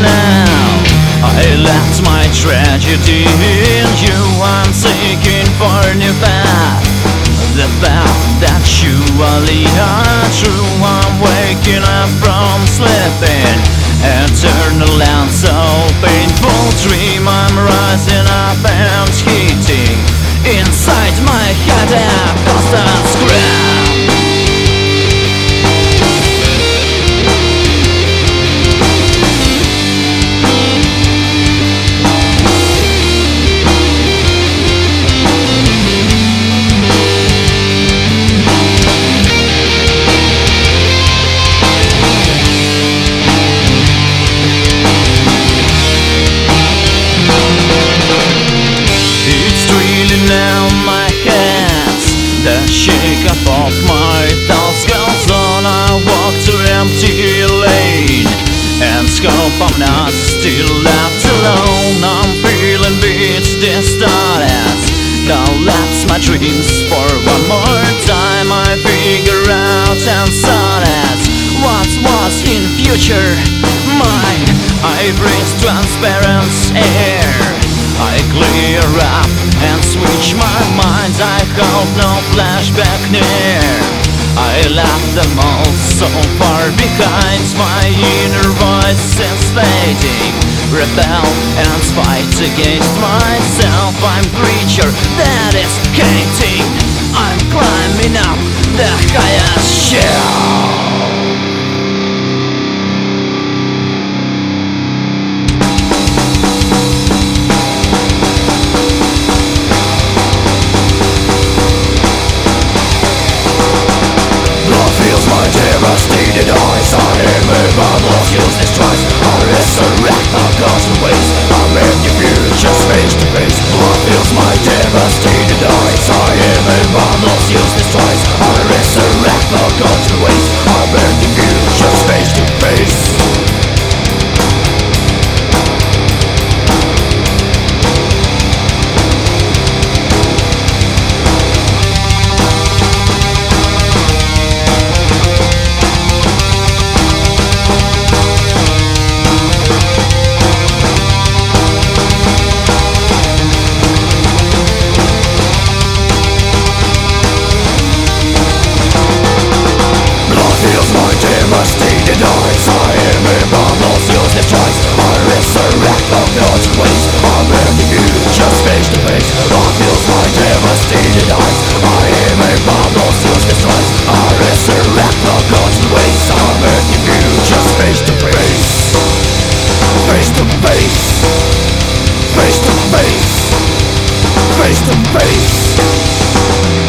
now. I left my tragedy in you. I'm seeking for a new path, the path that surely are true. I'm waking up from sleeping, eternal and so painful dream. I'm rising up and hitting inside my head a constant scream. Now my hands, the shake up of my thoughts goes on. I walk through empty lane and scope. I'm not still left alone. I'm feeling beats distorted, collapse my dreams for one more time. I figure out and sonnet what was in future mine. I breathe transparent air, I clear up and switch my mind. I hope no flashback near. I left them all so far behind. My inner voice is fading, rebel and fight against myself. I'm creature that is hating. I'm climbing up the highest shelf. Devastated eyes, I am a lost useless twice. I resurrect the gods and ways. I'm in the future face to face. What fills my devastated eyes? I am a lost useless twice. I resurrect the gods and ways. I'm in the future face to face. Devastated eyes, I am a lost useless choice. I resurrect the gods and ways. I'm in the future face to face. What fills my devastated eyes? I am a lost useless choice. I resurrect the gods and ways. I'm in the future face to face. Face to face. Face to face. Face to face.